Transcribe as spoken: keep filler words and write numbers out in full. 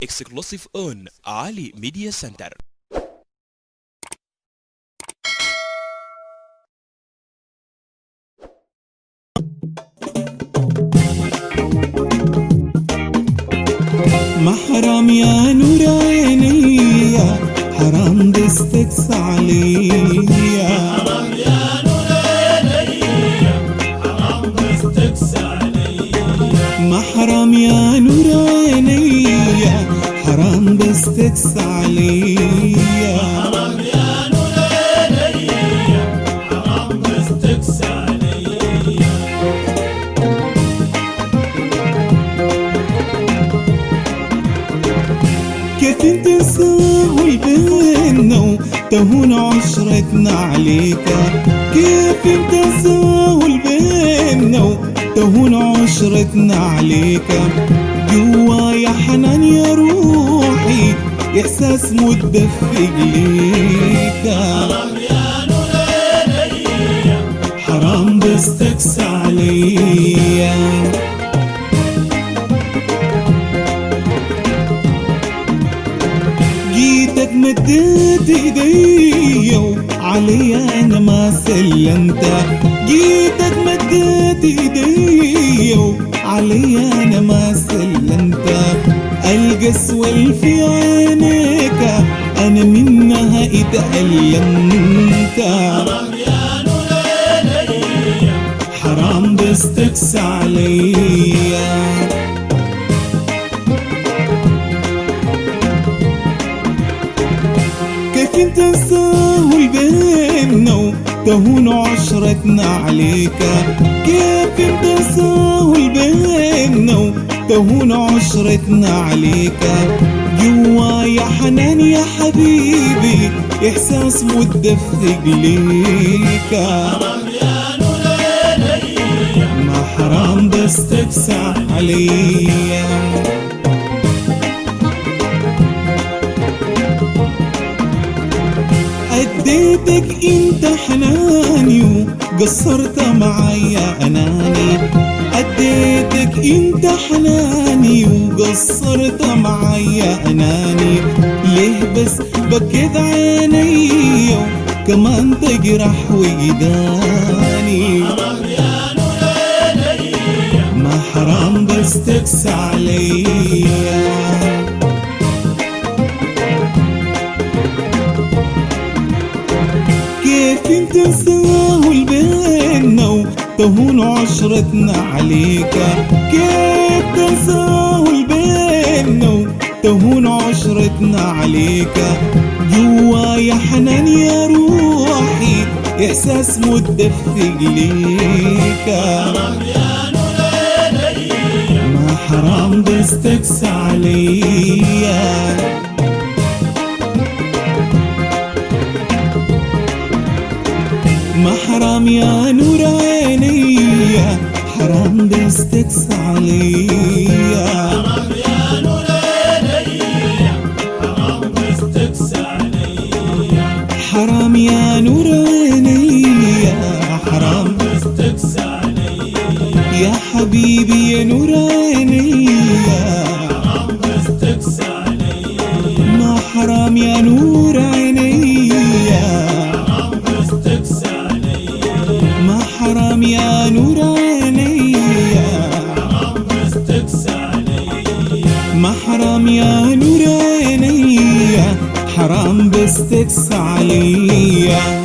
exclusive on Ali Media Center. محرم يا نور عيني حرام دستك عليا، حرام يا نور عيني حرام دستك عليا، محرم يا نور عيني حرام دستك عليا، حرام يا نور عيني حرام دستك عليا. كيف انت تساوي بينا وتهون عشرتنا عليك، كيف انت تساوي بينا وتهون عشرتنا عليك، جوايا حنان يا روحي احساس متدفق ليك، حرام يا نور عيني حرام دستك عليا. جيتك مديت ايديا وعليا انا ما سلمت، جيتك مديت ايديا وعليا انا ما سلمت، القسوة في عينيك انا منها اتألمت، حرام يا نور عيني حرام دستك عليا. كيف انت تساوي بينا وتهون عشرتنا عليك، كيف انت تساوي بينا وتهون عشرتنا عليك، جوايا حنان يا حبيبي احساس متدفق ليك، حرام يا نور عيني ما حرام دستك عليا. اديتك انت حناني وقصرت معايا اناني، اديتك انت حناني وقصرت معايا اناني، ليه بس بكيت عيني وكمان تجرح وجداني، حرام يا نور عيني ما حرام دستك عليا. كيف انت تساوي بينا وتهون عشرتنا عليك، كيف تساوي بينا وتهون عشرتنا عليك، جوايا حنان يا روحي احساس متدفق ليك، حرام يا نور عيني ما حرام دستك عليا. محرم يا نور عيني حرام دستك عليا، حرام يا نور عيني حرام دستك عليا، حرام يا نور عيني حرام دستك عليا، يا حبيبي يا نور عيني حرام دستك عليا، ما حرام يا نور عيني حرام دستك عليا، ما حرام يا نور عيني حرام دستك عليا، ما حرام يا نور عيني حرام دستك عليا.